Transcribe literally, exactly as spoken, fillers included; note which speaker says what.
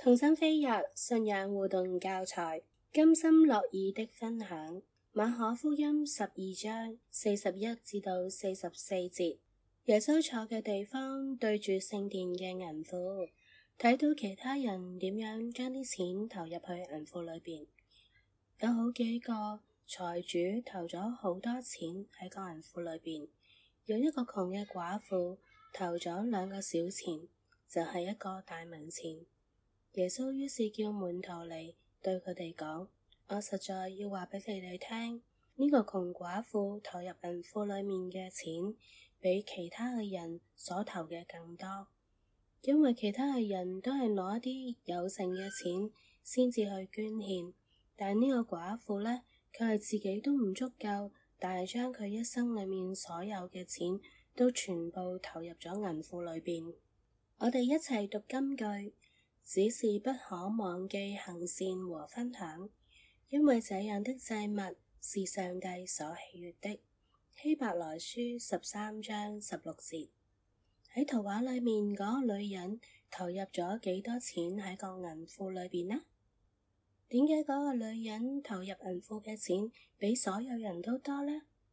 Speaker 1: 同心飛躍信仰互動教材，甘心樂意的分享。馬可福音十二章四十一至到四十四節，耶穌坐嘅地方對住聖殿嘅銀庫，睇到其他人點樣將啲錢投入去銀庫裏邊。有好幾個財主投咗好多錢喺個銀庫裏邊，有一個窮嘅寡婦投咗兩個小錢，就係、是、一個大文錢。耶穌於是叫門徒嚟對佢哋講：我實在要話俾你哋聽，呢、這個窮寡婦投入銀庫裏面嘅錢，比其他嘅人所投嘅更多，因為其他嘅人都係攞一啲有剩嘅錢先至去捐獻，但呢個寡婦呢，佢係自己都唔足夠，但係將佢一生裏面所有嘅錢都全部投入咗銀庫裏邊。我哋一齊讀金句。只是不可忘記行善和分享，因為這樣的祭物是上帝所喜悅的。希伯來書十三章十六節。喺圖畫裏面嗰個女人投入咗幾多錢喺個銀庫裏邊呢？點解嗰個女人投入銀庫嘅錢比所有人都多呢？